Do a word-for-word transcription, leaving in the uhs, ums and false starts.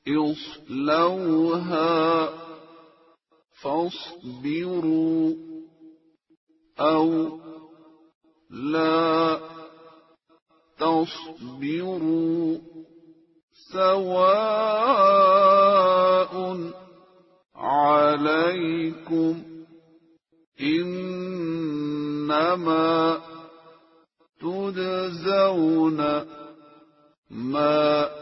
اصْلَوْهَا فاصْبِرُوا أَوْ لَا تَصْبِرُوا سَوَاءٌ عَلَيْكُمْ إِنَّمَا تُجْزَوْنَ مَا